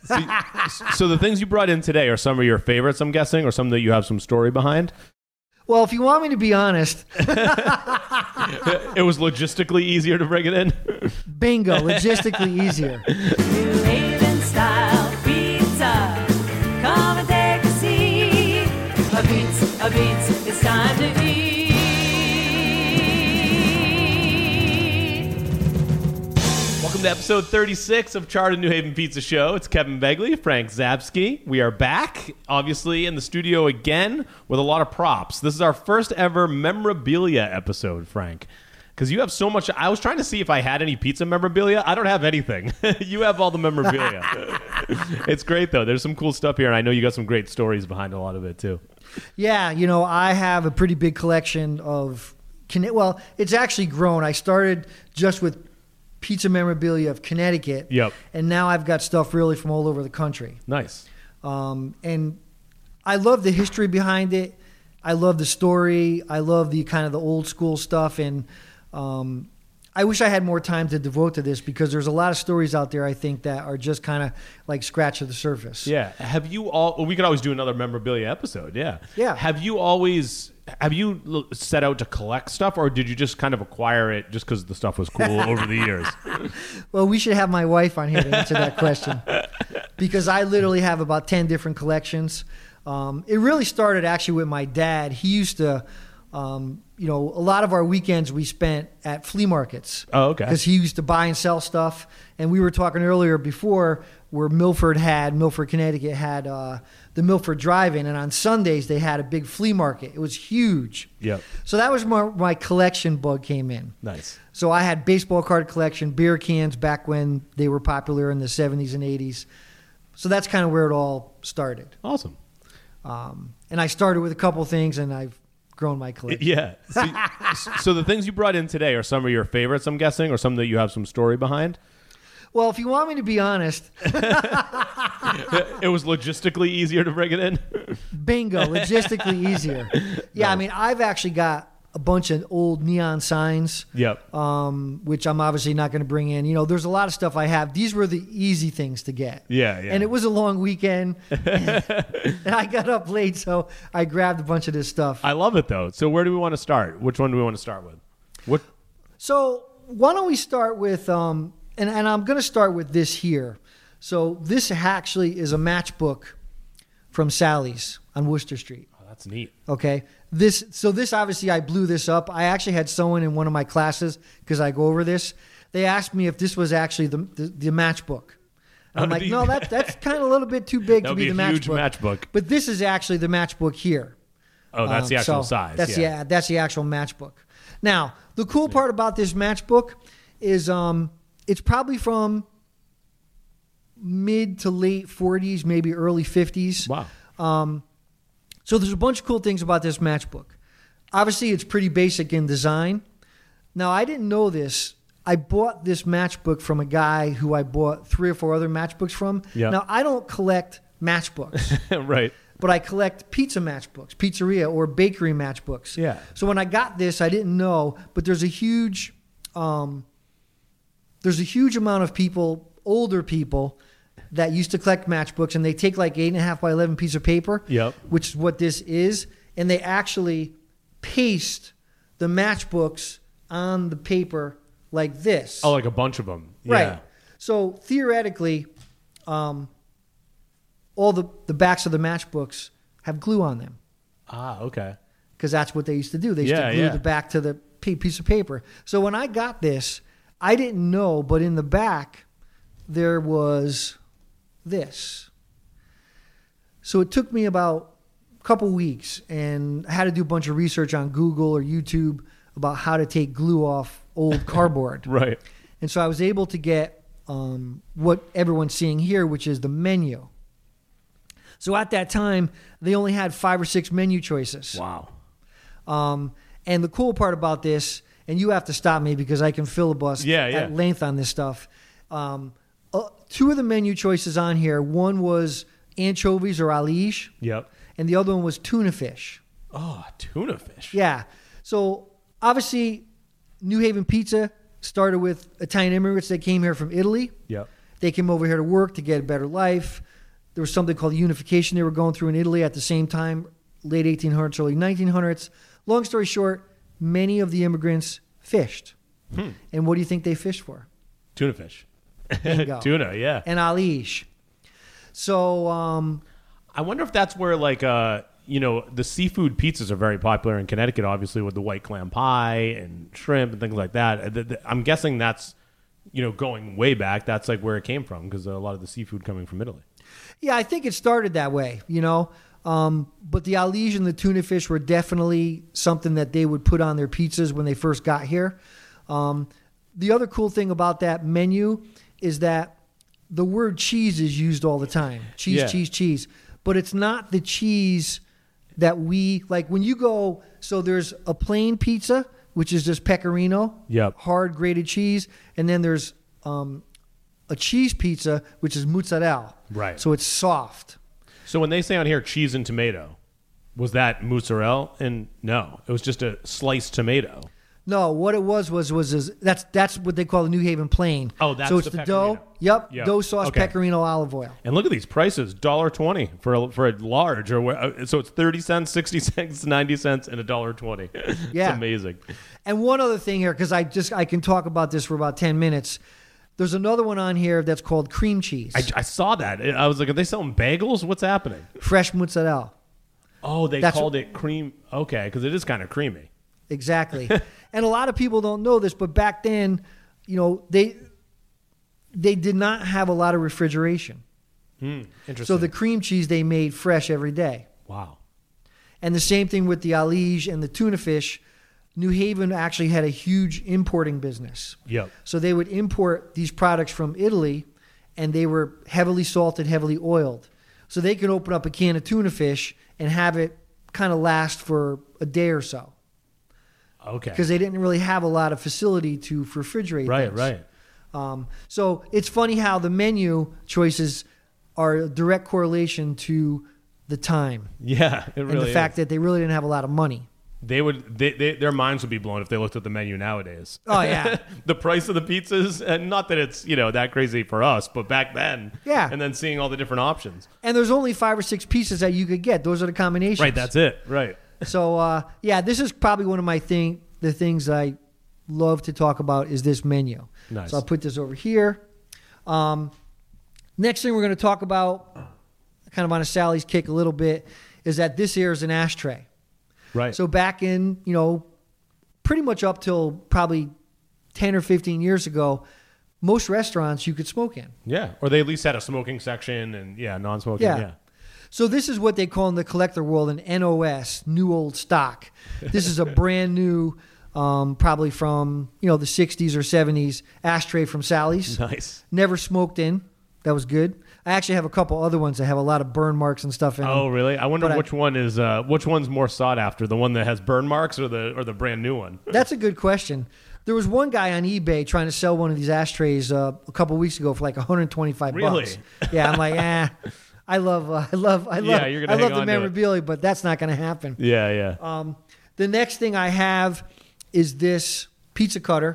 So the things you brought in today are some of your favorites, I'm guessing, or some that you have some story behind? Well, if you want me to be honest, It was logistically easier to bring it in? bingo, logistically easier. New Haven style pizza. Come and take a seat. A beats, it's time to eat. Welcome to episode 36 of Charted New Haven Pizza Show. It's Kevin Begley, Frank Zabsky. We are back, obviously, in the studio again with a lot of props. This is our first ever memorabilia episode, Frank. Because you have so much. I was trying to see if I had any pizza memorabilia. I don't have anything. You have all the memorabilia. It's great, though. There's some cool stuff here, and I know you got some great stories behind a lot of it, too. Yeah, I have a pretty big collection of, well, it's actually grown. I started just with pizza memorabilia of Connecticut. Yep. And now I've got stuff really from all over the country. Nice. And I love the history behind it. I love the story. I love the kind of the old school stuff. And I wish I had more time to devote to this because there's a lot of stories out there, I think, that are just kind of like scratch of the surface. Yeah. We could always do another memorabilia episode. Yeah. Yeah. Have you set out to collect stuff, or did you just kind of acquire it just because the stuff was cool over the years? Well, we should have my wife on here to answer that question because I literally have about 10 different collections. It really started actually with my dad. He used to, a lot of our weekends we spent at flea markets. Oh, okay. Because he used to buy and sell stuff. And we were talking earlier before where Milford, Connecticut had the Milford Drive-In. And on Sundays, they had a big flea market. It was huge. Yep. So that was where my collection bug came in. Nice. So I had baseball card collection, beer cans back when they were popular in the 70s and 80s. So that's kind of where it all started. Awesome. And I started with a couple things, and I've grown my collection. Yeah. So the things you brought in today are some of your favorites, I'm guessing, or some that you have some story behind? Well, if you want me to be honest, It was logistically easier to bring it in? bingo, logistically easier. Yeah, Nice. I mean, I've actually got a bunch of old neon signs, Yep. which I'm obviously not going to bring in. There's a lot of stuff I have. These were the easy things to get. Yeah. And it was a long weekend, and I got up late, so I grabbed a bunch of this stuff. I love it, though. So where do we want to start? Which one do we want to start with? So why don't we start with, and I'm going to start with this here. So this actually is a matchbook from Sally's on Worcester Street. Oh, that's neat. Okay. This obviously I blew this up. I actually had someone in one of my classes, because I go over this. They asked me if this was actually the matchbook. I'm like, no, that's kind of a little bit too big to be the a huge matchbook. But this is actually the matchbook here. Oh, that's the actual size. That's yeah. that's the actual matchbook. Now, the cool part about this matchbook is it's probably from mid to late 40s, maybe early 50s. Wow. So there's a bunch of cool things about this matchbook. Obviously, it's pretty basic in design. Now, I didn't know this. I bought this matchbook from a guy who I bought 3 or 4 other matchbooks from. Yeah. Now, I don't collect matchbooks. Right. But I collect pizza matchbooks, pizzeria or bakery matchbooks. Yeah. So when I got this, I didn't know, but there's a huge amount of people, older people, that used to collect matchbooks, and they take like 8.5 by 11 piece of paper, Yep. which is what this is, and they actually paste the matchbooks on the paper like this. Oh, like a bunch of them. Right. Yeah. So theoretically, all the backs of the matchbooks have glue on them, Ah, okay. because that's what they used to do. They used to glue Yeah. the back to the piece of paper. So when I got this, I didn't know, but in the back there was this. So it took me about a couple weeks, and I had to do a bunch of research on Google or YouTube about how to take glue off old cardboard. Right. And so I was able to get what everyone's seeing here, which is the menu. So at that time, they only had 5 or 6 menu choices. Wow. And the cool part about this, and you have to stop me because I can filibuster at length on this stuff. 2 of the menu choices on here, one was anchovies or alige, Yep. and the other one was tuna fish. Oh, tuna fish. Yeah. So obviously, New Haven Pizza started with Italian immigrants that came here from Italy. Yep. They came over here to work to get a better life. There was something called unification they were going through in Italy at the same time, late 1800s, early 1900s. Long story short, many of the immigrants fished. And what do you think they fished for? Tuna fish. Bingo. Tuna, yeah. And alish. So, I wonder if that's where, like, the seafood pizzas are very popular in Connecticut, obviously, with the white clam pie and shrimp and things like that. I'm guessing that's, going way back, that's like where it came from, because a lot of the seafood coming from Italy. yeah, I think it started that way, But the alish and the tuna fish were definitely something that they would put on their pizzas when they first got here. The other cool thing about that menu is that the word cheese is used all the time. Cheese, Yeah. cheese, cheese. But it's not the cheese that we like when you go. So there's a plain pizza, which is just pecorino, Yep. hard grated cheese, and then there's a cheese pizza, which is mozzarella. Right. So it's soft. So when they say on here cheese and tomato, was that mozzarella? And no, it was just a sliced tomato. No, what it was that's what they call the New Haven plain. Oh, that's so it's the the pecorino. dough. Yep, Yep. dough sauce, Okay. pecorino, olive oil. And look at these prices: $1.20 for a large, so it's 30 cents, 60 cents, 90 cents, and $1.20. Yeah. It's amazing. And one other thing here, because I can talk about this for about 10 minutes. There's another one on here that's called cream cheese, I saw that. I was like, are they selling bagels? What's happening? fresh mozzarella. Oh, they That's called it cream. Okay, because it is kind of creamy. Exactly. And a lot of people don't know this, but back then, they did not have a lot of refrigeration. Interesting. So the cream cheese they made fresh every day. wow. And the same thing with the alish and the tuna fish. New Haven actually had a huge importing business. Yep. So they would import these products from Italy, and they were heavily salted, heavily oiled. So they could open up a can of tuna fish and have it kind of last for a day or so, Okay. because they didn't really have a lot of facility to refrigerate Right. things. Right. So it's funny how the menu choices are a direct correlation to the time Yeah. It really and the fact is. that they really didn't have a lot of money. Their minds would be blown if they looked at the menu nowadays. Oh, yeah. The price of the pizzas, and not that it's that crazy for us, but back then, Yeah. and then seeing all the different options. And there's only 5 or 6 pieces that you could get. Those are the combinations. Right, that's it. Right. So, this is probably one of my the things I love to talk about is this menu. Nice. So I'll put this over here. Next thing we're going to talk about, kind of on a Sally's kick a little bit, is that this here is an ashtray. Right. So back in, pretty much up till probably 10 or 15 years ago, most restaurants you could smoke in. yeah, or they at least had a smoking section and non-smoking. Yeah. Yeah. So this is what they call in the collector world an NOS, new old stock. This is a brand new, probably from, the 60s or 70s ashtray from Sally's. Nice. Never smoked in. That was good. I actually have a couple other ones that have a lot of burn marks and stuff in them. Oh, really? I wonder But which one's more sought after, the one that has burn marks or the brand new one? That's a good question. There was one guy on eBay trying to sell one of these ashtrays a couple weeks ago for like $125. Really? Yeah, I'm like, I love Yeah, you're gonna hang the on to it. memorabilia, but that's not going to happen. Yeah, yeah. The next thing I have is this pizza cutter,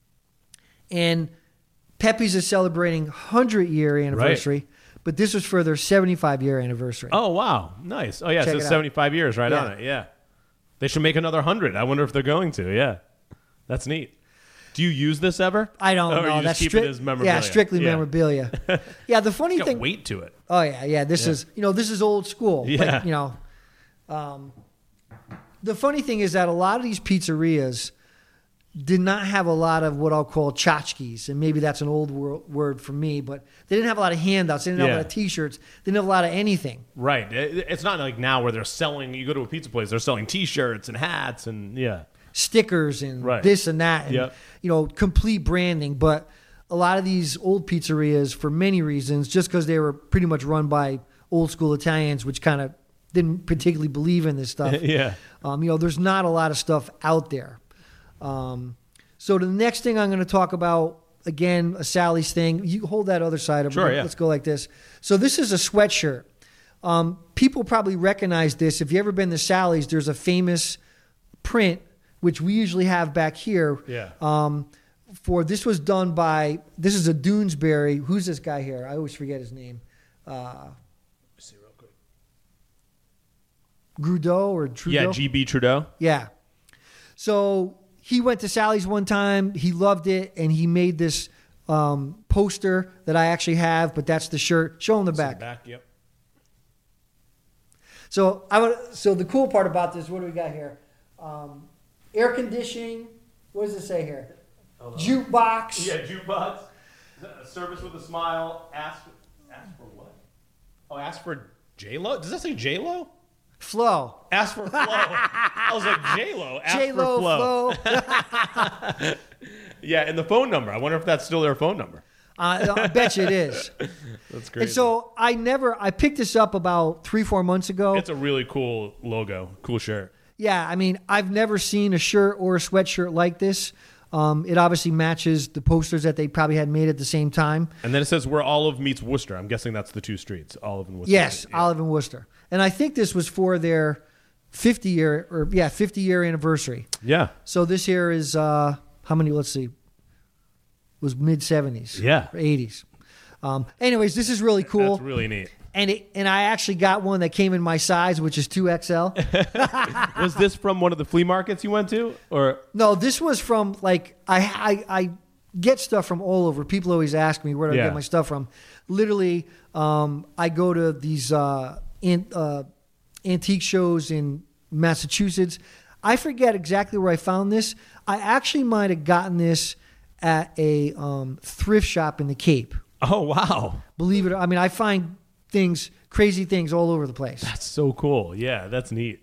and Pepe's is celebrating 100-year anniversary, but this was for their 75-year anniversary. Oh, wow. Nice. Oh, yeah, Check it it says out. 75 years right Yeah. on it. Yeah. They should make another 100. I wonder if they're going to. Yeah. That's neat. Do you use this ever? I don't Or know. you That's just keep it as memorabilia? Yeah, strictly memorabilia. Yeah, the funny It's got thing. weight to it. Oh yeah. This is this is old school. Yeah. But, the funny thing is that a lot of these pizzerias did not have a lot of what I'll call tchotchkes, and maybe that's an old word for me, but they didn't have a lot of handouts. They didn't have a lot of T-shirts. They didn't have a lot of anything. Right. It's not like now where they're selling, you go to a pizza place, they're selling T-shirts and hats and, Stickers and Right. this and that, and Yep. complete branding. But a lot of these old pizzerias, for many reasons, just because they were pretty much run by old school Italians, which kind of didn't particularly believe in this stuff. Yeah. There's not a lot of stuff out there. So the next thing I'm going to talk about, again, a Sally's thing. You hold that other side of it. Sure, yeah. Let's go like this. So this is a sweatshirt. People probably recognize this. If you've ever been to Sally's, there's a famous print, which we usually have back here, Yeah. this was done by, this is a Doonesbury. Who's this guy here? I always forget his name. See real quick. Trudeau or Trudeau? Yeah, GB Trudeau. Yeah. So he went to Sally's one time. He loved it, and he made this poster that I actually have, but that's the shirt. Show him the back. Yep. So the cool part about this, what do we got here? Air conditioning. What does it say here? Jukebox. Yeah, jukebox. Service with a smile. Ask for what? Oh, ask for J-Lo? Does that say J-Lo? Flo. Ask for Flo. I was like, J-Lo. Ask J-Lo, for Flo. Yeah, and the phone number. I wonder if that's still their phone number. I bet you it is. That's great. And so I picked this up about 3-4 months ago. It's a really cool logo. Cool shirt. Yeah, I mean, I've never seen a shirt or a sweatshirt like this. It obviously matches the posters that they probably had made at the same time. And then it says where Olive meets Worcester. I'm guessing that's the two streets, Olive and Worcester. Yes, Yeah. Olive and Worcester. And I think this was for their 50 year anniversary. Yeah. So this here is how many? Let's see. It was mid 70s. Yeah. Or 80s. Anyways, this is really cool. That's really neat. And I actually got one that came in my size, which is 2XL. Was this from one of the flea markets you went to? Or No, this was from like I get stuff from all over. People always ask me where do I get my stuff from. Literally, I go to these antique shows in Massachusetts. I forget exactly where I found this. I actually might have gotten this at a thrift shop in the Cape. Oh, wow. Believe it or I mean, I find crazy things all over the place. That's so cool. Yeah, that's neat.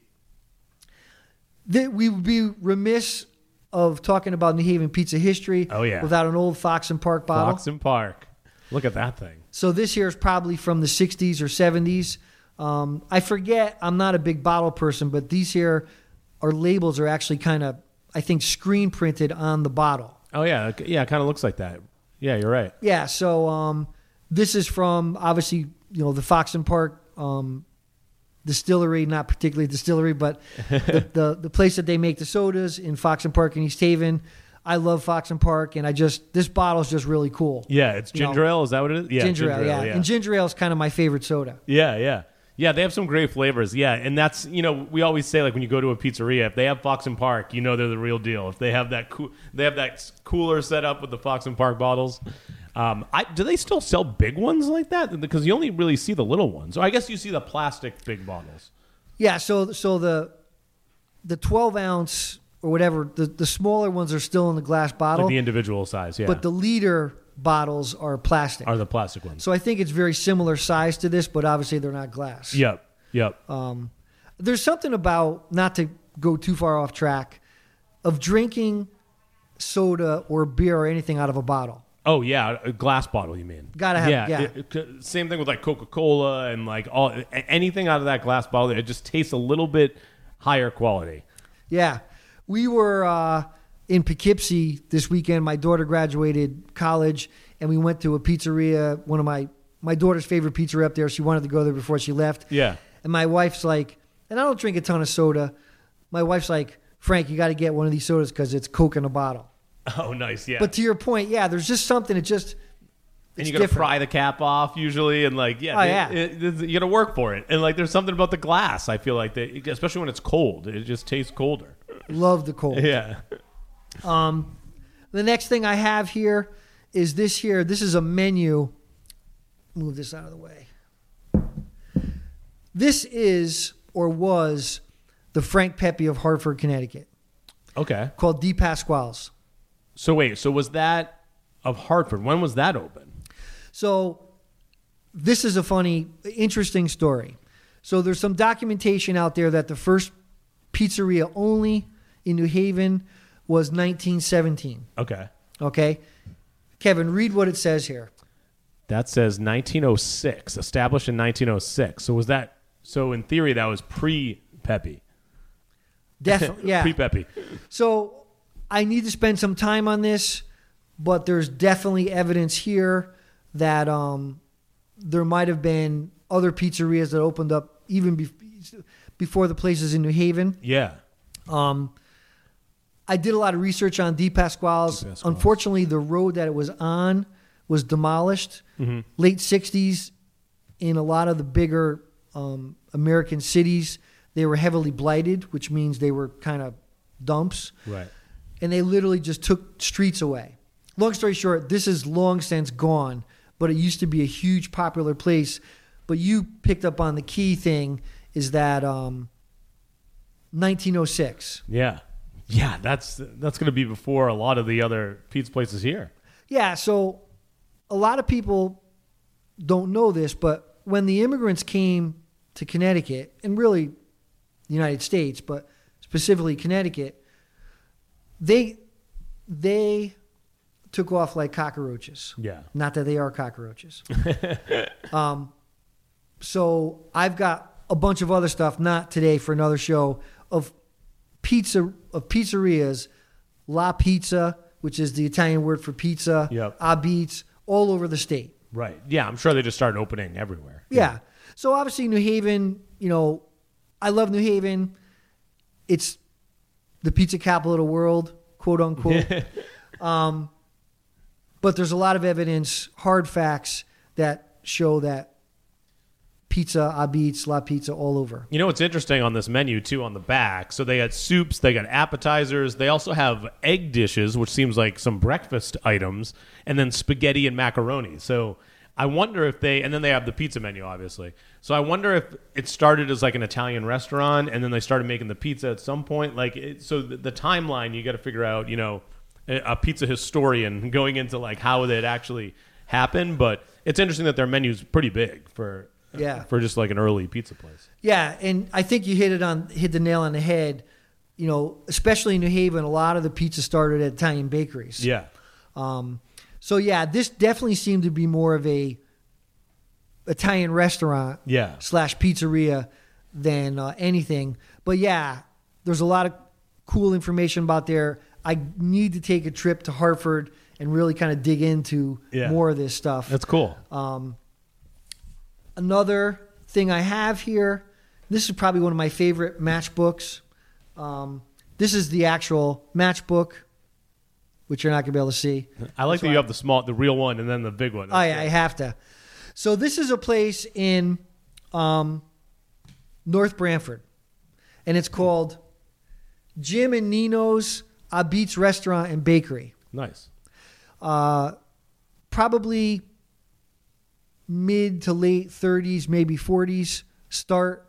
We would be remiss of talking about New Haven pizza history without an old Fox and Park bottle. Fox and Park. Look at that thing. So this here is probably from the 60s or 70s. I forget. I'm not a big bottle person, but these here labels are actually kind of, I think, screen printed on the bottle. Oh, yeah. Yeah, it kind of looks like that. Yeah, you're right. Yeah, so this is from, obviously, the Fox and Park distillery, not particularly distillery, but the place that they make the sodas in Fox and Park in East Haven. I love Fox and Park, and this bottle is just really cool. Yeah, it's ginger ale. Is that what it is? Yeah, ginger ale, yeah. And ginger ale is kind of my favorite soda. Yeah. Yeah, they have some great flavors. Yeah, and that's, we always say, like, when you go to a pizzeria, if they have Fox and Park, they're the real deal. If they have that cooler set up with the Fox and Park bottles. Do they still sell big ones like that? Because you only really see the little ones. Or I guess you see the plastic big bottles. Yeah, so the 12 ounce or whatever, the smaller ones are still in the glass bottle. Like the individual size, yeah. But the liter bottles are plastic. Are the plastic ones. So I think it's very similar size to this, but obviously they're not glass. Yep. There's something about, not to go too far off track, of drinking soda or beer or anything out of a bottle. Oh, yeah, a glass bottle, you mean? Gotta have, yeah. Same thing with like Coca-Cola and like anything out of that glass bottle. It just tastes a little bit higher quality. Yeah. We were in Poughkeepsie this weekend. My daughter graduated college, and we went to a pizzeria, one of my daughter's favorite pizzeria up there. She wanted to go there before she left. Yeah. And my wife's like, and I don't drink a ton of soda. My wife's like, Frank, you got to get one of these sodas because it's Coke in a bottle. Oh, nice, yeah. But to your point, yeah, there's just something. And you got to pry the cap off usually, and like, you got to work for it. And like, there's something about the glass. I feel like especially when it's cold, it just tastes colder. Love the cold. Yeah. The next thing I have here is this here. This is a menu. Move this out of the way. This is or was the Frank Pepe of Hartford, Connecticut. Okay. Called Di Pasquale's. So wait, was that of Hartford? When was that open? So this is a funny, interesting story. So there's some documentation out there that the first pizzeria only in New Haven was 1917. Okay. Kevin, read what it says here. That says 1906, established in 1906. So in theory, that was pre-Pepe. Definitely, yeah. Pre-Pepe. So I need to spend some time on this, but there's definitely evidence here that there might have been other pizzerias that opened up even before the places in New Haven. Yeah. I did a lot of research on De Pasquale's. Unfortunately, the road that it was on was demolished late 60s in a lot of the bigger American cities. They were heavily blighted, which means they were kind of dumps. Right. And they literally just took streets away. Long story short, this is long since gone, but it used to be a huge popular place. But you picked up on the key thing is that 1906. Yeah. Yeah, that's going to be before a lot of the other pizza places here. Yeah, so a lot of people don't know this, but when the immigrants came to Connecticut, and really the United States, but specifically Connecticut, they took off like cockroaches. Yeah. Not that they are cockroaches. So I've got a bunch of other stuff, not today for another show, of pizzerias, La Pizza, which is the Italian word for pizza, Yep. Abitz, all over the state. Right. Yeah, I'm sure they just started opening everywhere. Yeah. So obviously New Haven, I love New Haven. It's the pizza capital of the world, quote unquote. But there's a lot of evidence, hard facts that show that pizza, Abitz, La Pizza, all over. You know what's interesting on this menu, too, on the back? So they got soups, they got appetizers, they also have egg dishes, which seems like some breakfast items, and then spaghetti and macaroni. So I wonder if and then they have the pizza menu, obviously. So I wonder if it started as like an Italian restaurant, and then they started making the pizza at some point. So the timeline, you got to figure out, a pizza historian going into like how it actually happened. But it's interesting that their menu's pretty big for just like an early pizza place. Yeah, and I think you hit the nail on the head. Especially in New Haven, a lot of the pizza started at Italian bakeries. Yeah. So yeah, this definitely seemed to be more of a Italian restaurant / pizzeria than anything. But yeah, there's a lot of cool information about there. I need to take a trip to Hartford and really kind of dig into more of this stuff. That's cool. Another thing I have here, this is probably one of my favorite matchbooks. This is the actual matchbook, which you're not going to be able to see. I like that you have the real one and then the big one. I have to. So this is a place in North Branford, and it's called Jim and Nino's Abitz Restaurant and Bakery. Nice. Probably mid to late 30s, maybe 40s start.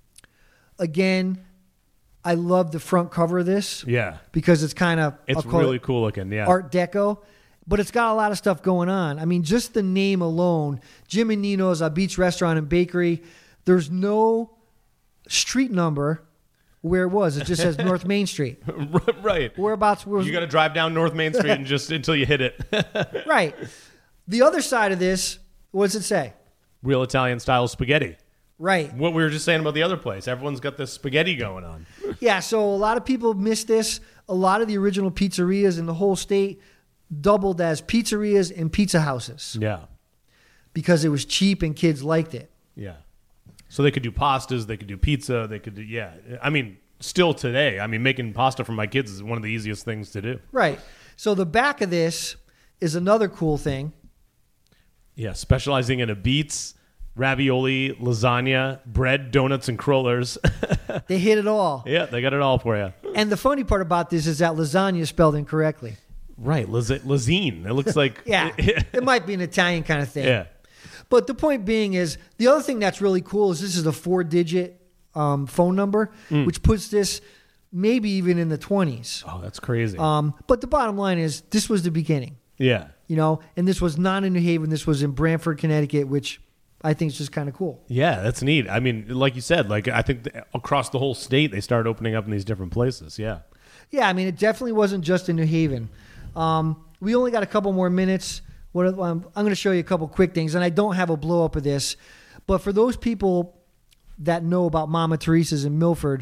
Again, I love the front cover of this. Yeah. Because it's kind of... It's really cool looking, yeah. Art Deco. But it's got a lot of stuff going on. I mean, just the name alone, Jim and Nino's Abitz Restaurant and Bakery, there's no street number where it was. It just says North Main Street. Right. Whereabouts? You got to drive down North Main Street and just until you hit it. Right. The other side of this, what does it say? Real Italian style spaghetti. Right. What we were just saying about the other place. Everyone's got this spaghetti going on. Yeah, so a lot of people miss this. A lot of the original pizzerias in the whole state doubled as pizzerias and pizza houses. Yeah. Because it was cheap and kids liked it. Yeah. So they could do pastas, they could do pizza, they could do, yeah. I mean, still today, making pasta for my kids is one of the easiest things to do. Right. So the back of this is another cool thing. Yeah, specializing in Abitz, ravioli, lasagna, bread, donuts, and crollers. They hit it all. Yeah, they got it all for you. And the funny part about this is that lasagna is spelled incorrectly. Right, lazine. It looks like... Yeah, it might be an Italian kind of thing. Yeah. But the point being is, the other thing that's really cool is this is a 4-digit phone number, which puts this maybe even in the 20s. Oh, that's crazy. But the bottom line is, this was the beginning. Yeah. And this was not in New Haven. This was in Branford, Connecticut, which I think is just kind of cool. Yeah, that's neat. I mean, like you said, I think across the whole state, they started opening up in these different places. Yeah. Yeah, I mean, it definitely wasn't just in New Haven. We only got a couple more minutes. I'm going to show you a couple quick things, and I don't have a blow up of this, but for those people that know about Mama Teresa's in Milford,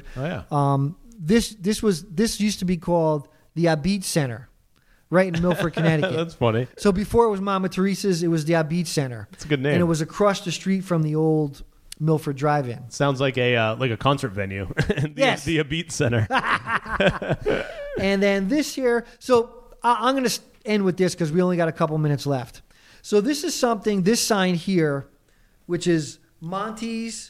this used to be called the Abitz Center, right in Milford, Connecticut. That's funny. So before it was Mama Teresa's, it was the Abitz Center. That's a good name, and it was across the street from the old Milford Drive-In. Sounds like a concert venue. Yes, the Abitz Center. And then this here. So I'm going to end with this because we only got a couple minutes left. So this is something, this sign here, which is Monty's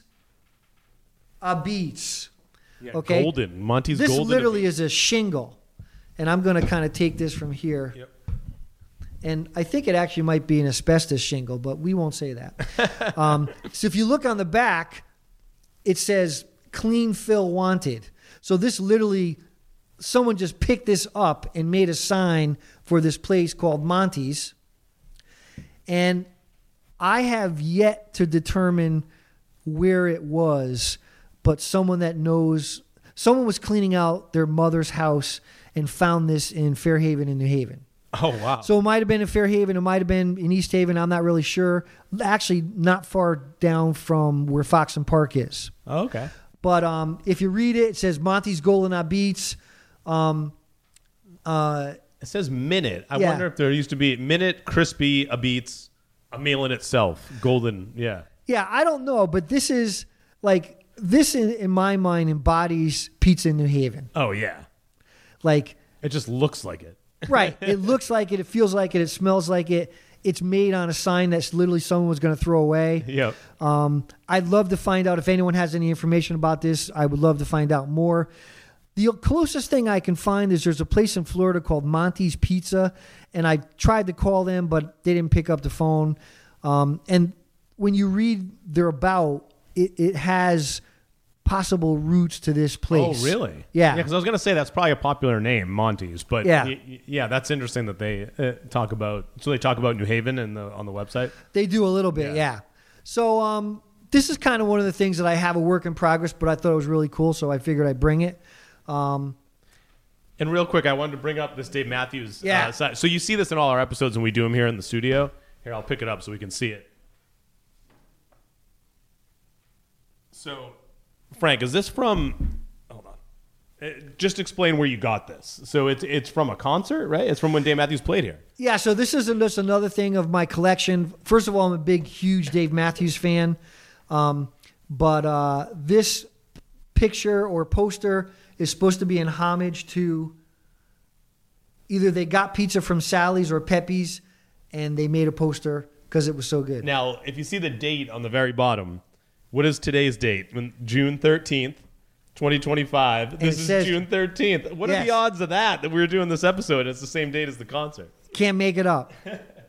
Beats. Yeah, Okay. Golden. Monty's This Golden. literally is a shingle. And I'm going to kind of take this from here. Yep. And I think it actually might be an asbestos shingle, but we won't say that. So if you look on the back, it says clean fill wanted. So this literally, someone just picked this up and made a sign for this place called Monty's. And I have yet to determine where it was, but someone that knows, someone was cleaning out their mother's house and found this in Fairhaven in New Haven. Oh, wow. So it might have been in Fairhaven. It might have been in East Haven. I'm not really sure. Actually, not far down from where Fox and Park is. Oh, okay. But if you read it, it says Monty's Golden Beats. It says Minute. I Yeah. wonder if there used to be Minute, Crispy, a Beats, a meal in itself. Golden, yeah. Yeah, I don't know. But this is like, this in my mind embodies pizza in New Haven. Oh, yeah. Like, It just looks like it. right. It looks like it. It feels like it. It smells like it. It's made on a sign that's literally someone was going to throw away. Yep. I'd love to find out if anyone has any information about this. I would love to find out more. The closest thing I can find is there's a place in Florida called Monty's Pizza, and I tried to call them, but they didn't pick up the phone. And when you read their about, it has possible roots to this place. Oh, really? Yeah. Yeah, because I was going to say that's probably a popular name, Monty's. But Yeah. yeah, that's interesting that they talk about. So they talk about New Haven on the website. They do a little bit, yeah. So this is kind of one of the things that I have a work in progress, but I thought it was really cool, so I figured I'd bring it. And real quick, I wanted to bring up this Dave Matthews. Yeah. Side. So you see this in all our episodes when we do them here in the studio. Here, I'll pick it up so we can see it. So, Frank, is this from... Hold on. Just explain where you got this. So it's from a concert, right? It's from when Dave Matthews played here. Yeah, so this is just another thing of my collection. First of all, I'm a big, huge Dave Matthews fan. But this picture or poster is supposed to be in homage to either they got pizza from Sally's or Pepe's, and they made a poster because it was so good. Now, if you see the date on the very bottom, what is today's date? June 13th, 2025. This is June 13th. What are the odds of that we're doing this episode and it's the same date as the concert? Can't make it up.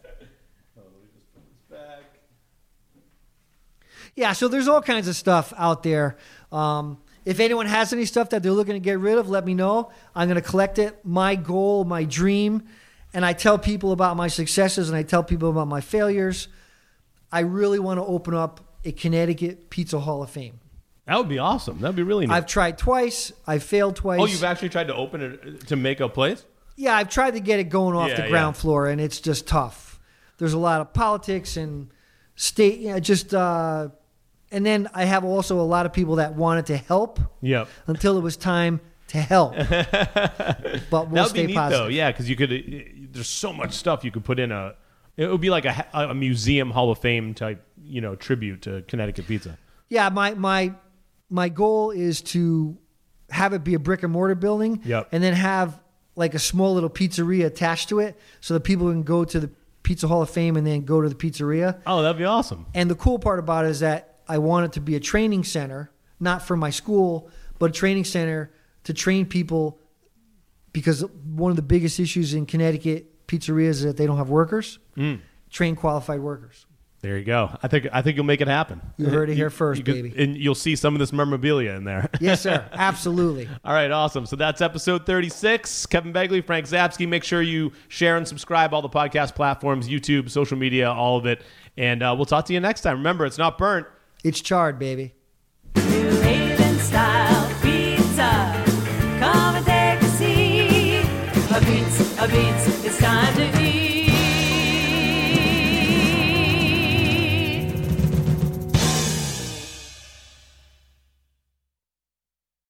Yeah, so there's all kinds of stuff out there. If anyone has any stuff that they're looking to get rid of, let me know. I'm going to collect it. My goal, my dream, and I tell people about my successes and I tell people about my failures. I really want to open up a Connecticut Pizza Hall of Fame. That would be awesome. That would be really neat. I've tried twice. I've failed twice. Oh, you've actually tried to open it to make a place? Yeah, I've tried to get it going off the ground floor, and it's just tough. There's a lot of politics and state, and then I have also a lot of people that wanted to help until it was time to help. But we'll stay neat, positive. though, yeah, because you could. There's so much stuff you could put in It would be like a museum Hall of Fame type, tribute to Connecticut pizza. Yeah, my goal is to have it be a brick and mortar building, and then have like a small little pizzeria attached to it, so that people can go to the Pizza Hall of Fame and then go to the pizzeria. Oh, that'd be awesome. And the cool part about it is that I want it to be a training center, not for my school, but a training center to train people, because one of the biggest issues in Connecticut pizzerias is that they don't have workers. Train qualified workers. There you go. I think you'll make it happen. You heard it here first, baby. And you'll see some of this memorabilia in there. Yes, sir. Absolutely. All right, awesome. So that's episode 36. Kevin Begley, Frank Zapsky. Make sure you share and subscribe all the podcast platforms, YouTube, social media, all of it. And we'll talk to you next time. Remember, it's not burnt. It's charred, baby. New Haven style pizza. Come and take a seat. A beats, it's time to eat.